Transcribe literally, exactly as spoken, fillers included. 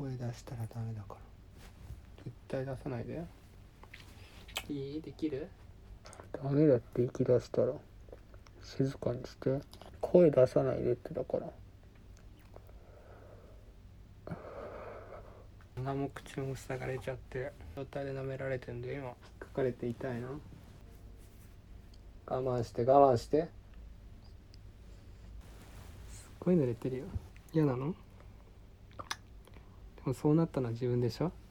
声出したらダメだから、絶対出さないで。いい？できる？ダメだって、息出したら静かにして、声出さないでって。だから鼻も口も塞がれちゃって状態で舐められてんで、今書かれて痛いな。我慢して我慢して。すっごい濡れてるよ。嫌なの？でもそうなったのは自分でしょ。